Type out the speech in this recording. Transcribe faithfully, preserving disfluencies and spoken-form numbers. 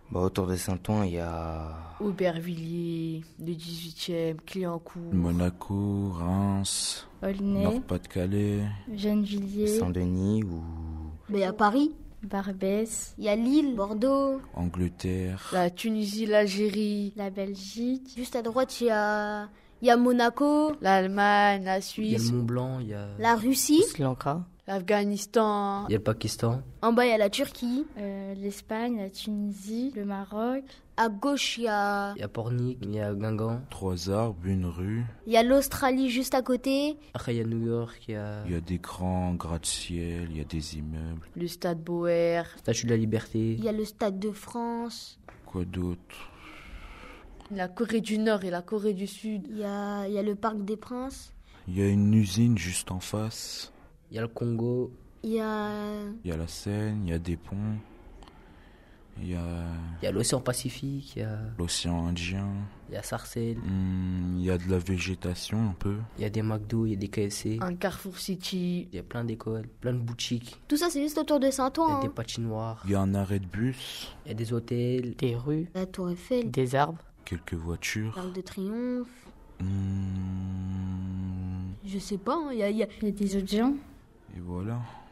Bah, autour de Saint-Ouen, il y a Aubervilliers, le dix-huitième, Clignancourt, Monaco, Reims, Aulnay, Nord-Pas-de-Calais, Gennevilliers, Saint-Denis ou Mais à Paris, Barbès, il y a Lille, Bordeaux. Angleterre, la Tunisie, l'Algérie, la Belgique, Juste à droite, il y a, il y a Monaco, l'Allemagne, la Il y a Suisse, le Mont Blanc, il y a, la Russie. Sri Lanka. l'Afghanistan, il y a le Pakistan. En bas, il y a la Turquie. euh, l'Espagne, la Tunisie, le Maroc, À gauche, il y a, Il y a Pornic, il y a Guingamp. trois arbres, une rue. il y a l'Australie juste à côté. Après, il y a New York, il y a Il y a des grands gratte-ciel, il y a des immeubles. le Stade Boer, Statue de la Liberté. Il y a le Stade de France. Quoi d'autre? la Corée du Nord et la Corée du Sud, Il y a, il y a le Parc des Princes. Il y a une usine juste en face. Il y a le Congo. Il y a, Il y a la Seine, il y a des ponts. Il y a Il y a l'océan Pacifique, il y a, l'océan Indien. il y a Sarcelles. Hmm, il y a de la végétation un peu. Il y a des McDo, il y a des K F C. un Carrefour City, Il y a plein d'écoles, plein de boutiques. tout ça, c'est juste autour de Il y Saint-Ouen. a des hein. patinoires. Il y a un arrêt de bus, Il y a des hôtels. des rues, La Tour Eiffel, des arbres, quelques voitures. l'Arc de Triomphe. Hmm, Je sais pas, hein, il y a, il y a- il y a des autres gens. et voilà.